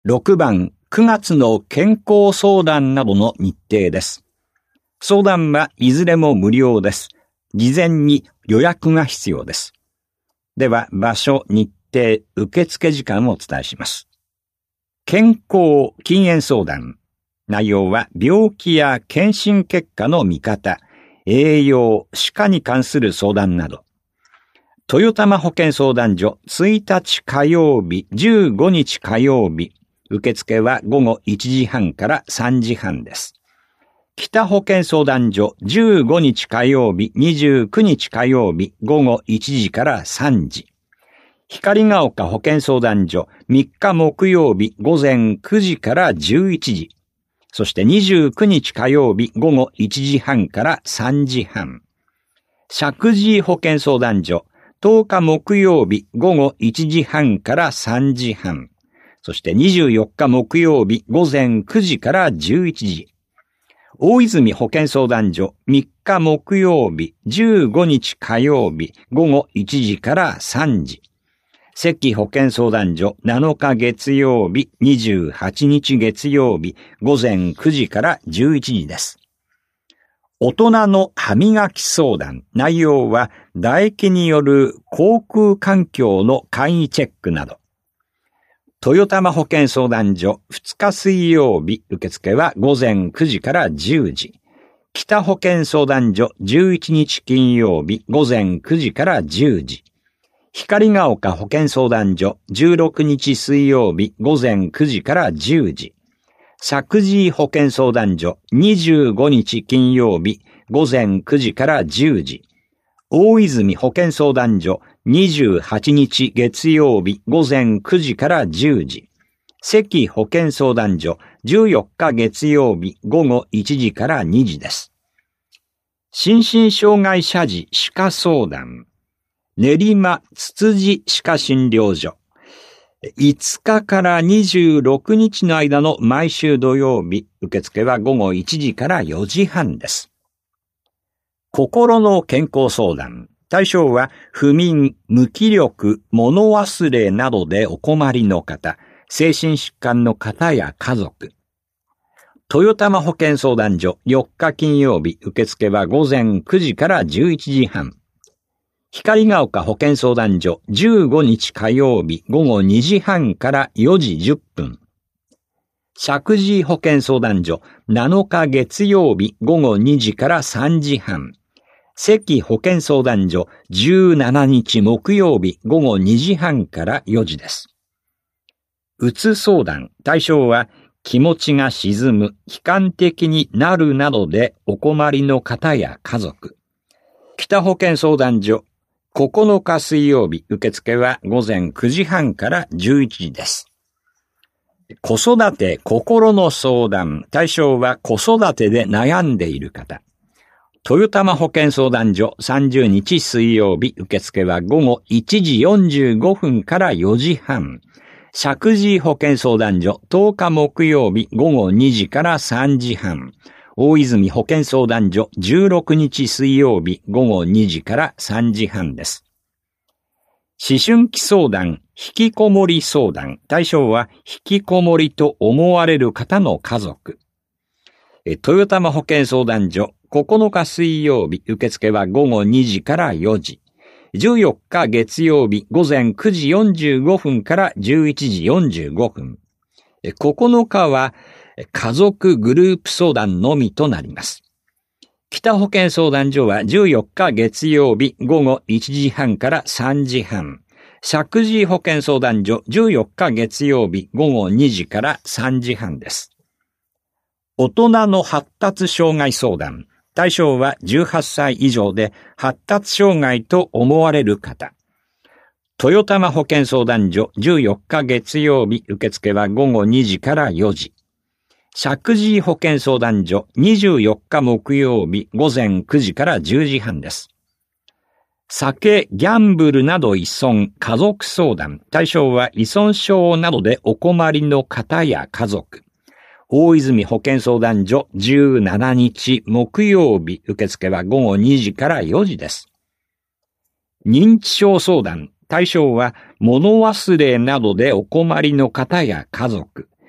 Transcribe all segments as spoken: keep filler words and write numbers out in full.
ろくばん、くがつの健康相談などの日程です。相談はいずれも無料です。事前に予約が必要です。では、場所、日程、受付時間をお伝えします。健康禁煙相談。内容は病気や検診結果の見方、栄養、歯科に関する相談など。豊玉保健相談所ついたち火曜日、じゅうごにち火曜日。受付は午後いちじはんからさんじはんです。北保健相談所じゅうごにち火曜日、にじゅうくにち火曜日、午後いちじからさんじ。光が丘保健相談所みっか木曜日、午前くじからじゅういちじ。そしてにじゅうくにち火曜日、午後いちじはんからさんじはん。石神井保健相談所とおか木曜日、午後いちじはんからさんじはん。そしてにじゅうよっか木曜日、午前くじからじゅういちじ。大泉保健相談所みっか木曜日、じゅうごにち火曜日、午後いちじからさんじ。関保健相談所なのか月曜日、にじゅうはちにち月曜日、午前くじからじゅういちじです。大人の歯磨き相談。内容は唾液による口腔環境の簡易チェックなど。豊玉保健相談所ふつか水曜日。受付は午前くじからじゅうじ。北保健相談所じゅういちにち金曜日。午前くじからじゅうじ。光が丘保健相談所じゅうろくにち水曜日。午前くじからじゅうじ。石神井保健相談所にじゅうごにち金曜日。午前くじからじゅうじ。大泉保健相談所にじゅうはちにち月曜日。午前くじからじゅうじ。関保健相談所じゅうよっか月曜日。午後いちじからにじです。心身障害者児歯科相談。練馬つつじ歯科診療所。いつかからにじゅうろくにちの間の毎週土曜日。受付は午後いちじからよじはんです。心の健康相談。対象は不眠、無気力、物忘れなどでお困りの方、精神疾患の方や家族。豊玉保健相談所よっか金曜日。受付は午前くじからじゅういちじはん。光が丘保健相談所じゅうごにち火曜日。午後にじはんからよじじゅっぷん。石神井保健相談所なのか月曜日。午後にじからさんじはん。関保健相談所じゅうしちにち木曜日。午後にじはんからよじです。うつ相談。対象は気持ちが沈む、悲観的になるなどでお困りの方や家族。北保健相談所ここのか水曜日。受付は午前くじはんからじゅういちじです。子育て心の相談。対象は子育てで悩んでいる方。豊玉保健相談所さんじゅうにち水曜日。受付は午後いちじよんじゅうごふんからよじはん。石神井保健相談所とおか木曜日。午後にじからさんじはん。大泉保健相談所じゅうろくにち水曜日。午後にじからさんじはんです。思春期相談、引きこもり相談。対象は引きこもりと思われる方の家族。豊玉保健相談所ここのか水曜日。受付は午後にじからよじ。じゅうよっか月曜日。午前くじよんじゅうごふんからじゅういちじよんじゅうごふん。ここのかは家族グループ相談のみとなります。北保健相談所はじゅうよっか月曜日。午後いちじはんからさんじはん。石神井保健相談所じゅうよっか月曜日。午後にじからさんじはんです。大人の発達障害相談。対象はじゅうはっさい以上で発達障害と思われる方。豊玉保健相談所じゅうよっか月曜日。受付は午後にじからよじ。石神井保健相談所にじゅうよっか木曜日。午前くじからじゅうじはんです。酒、ギャンブルなど依存、家族相談。対象は依存症などでお困りの方や家族。大泉保健相談所じゅうしちにち木曜日。受付は午後にじからよじです。認知症相談。対象は物忘れなどでお困りの方や家族。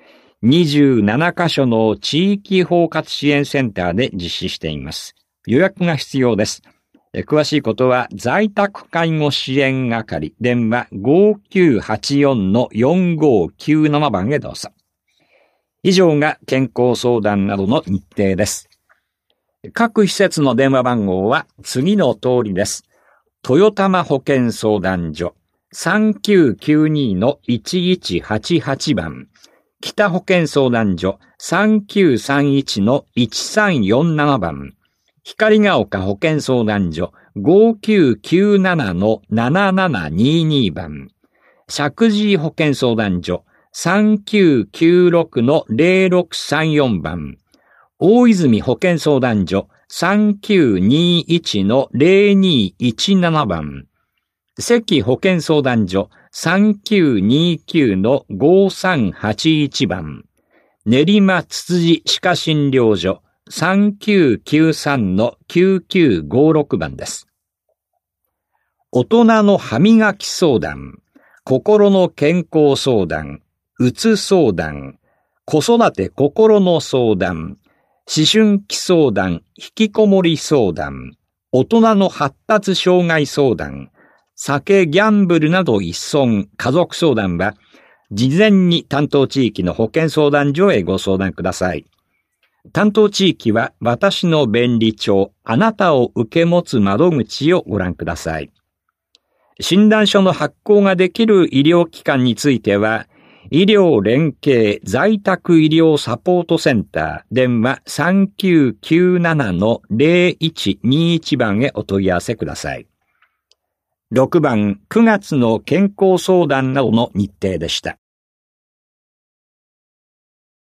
にじゅうななカ所の地域包括支援センターで実施しています。予約が必要です。詳しいことは在宅介護支援係電話 ごきゅうはちよんのよんごきゅうなな 番へどうぞ。以上が健康相談などの日程です。各施設の電話番号は次の通りです。豊玉保健相談所 さんきゅうきゅうにのいちいちはちはち 番、北保健相談所 さんきゅうさんいちのいちさんよんなな 番、光が丘保健相談所 ごきゅうきゅうななのななななにに 番、石神井保健相談所 さんきゅうきゅうろくのぜろろくさんよん 番、大泉保健相談所 さんきゅうにいちのぜろにいちなな 番、関保健相談所 さんきゅうにきゅうのごさんはちいち 番、練馬つつじ歯科診療所 さんきゅうきゅうさんのきゅうきゅうごろく 番です。大人の歯磨き相談、心の健康相談、うつ相談、子育て心の相談、思春期相談、引きこもり相談、大人の発達障害相談、酒、ギャンブルなど一損、家族相談は、事前に担当地域の保健相談所へご相談ください。担当地域は私の便利帳、あなたを受け持つ窓口をご覧ください。診断書の発行ができる医療機関については、医療連携在宅医療サポートセンター電話 さんきゅうきゅうななのぜろいちにいち 番へお問い合わせください。ろくばん、くがつの健康相談などの日程でした。